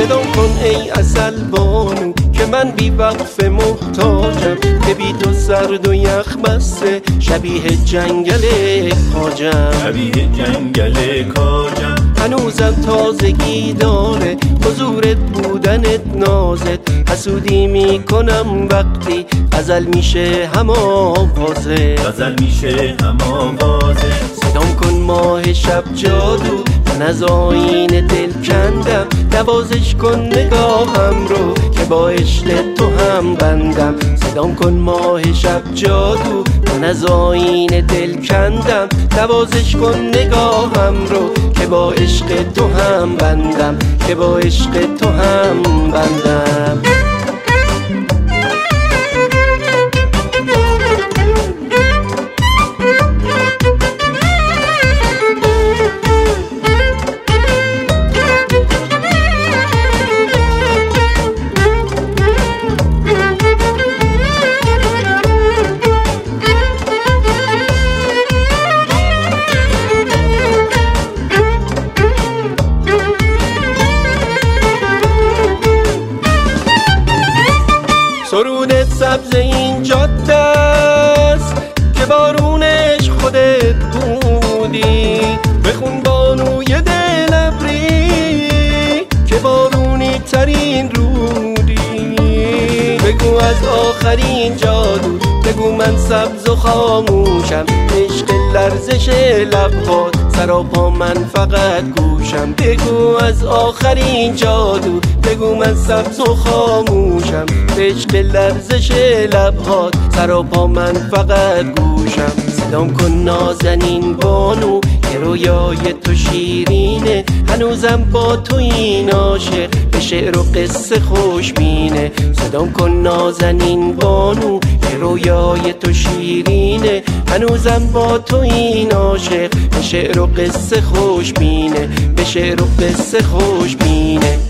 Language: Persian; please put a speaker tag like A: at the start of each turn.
A: صدام کن ای عسل بانو که من بی وقف محتاجم، که بی تو سرد و یخ بسته شبیه جنگل کاجم.
B: شبیه جنگل کاجم.
A: هنوزم تازگی داره حضورت بودنت نازت، حسودی میکنم وقتی غزل میشه هم آوازه.
B: غزل میشه هم آوازه.
A: صدام کن ماه شب جادو من از آیین دل کندم، نوازش کن نگاهم رو که با عشق تو هم بندم. صدام کن ماه شب جادو من از آیین دل کندم، نوازش کن نگاهم رو که با عشق تو هم بندم، که با عشق تو هم بندم. سرودت سبز این جاده است که بارونش خودت بودی، بخون بانوی دل ابری که بارونی ترین رودی. بگو از آخرین جادو، بگو من سبز و خاموشم، عشق لرزش لبهات سراپا من فقط گوشم. بگو از آخرین جادو، بگو من سبز و خاموشم، عشق لرزش لبهات سراپا من فقط گوشم. صدام کن نازنین بانو که رویای تو شیرینه، هنوزم با تو این عاشق به شعر و قصه خوشبینه. صدام کن نازنین بانو که رویای تو شیرینه، هنوزم با تو این عاشق به شعر و قصه خوشبینه، به شعر و قصه خوشبینه.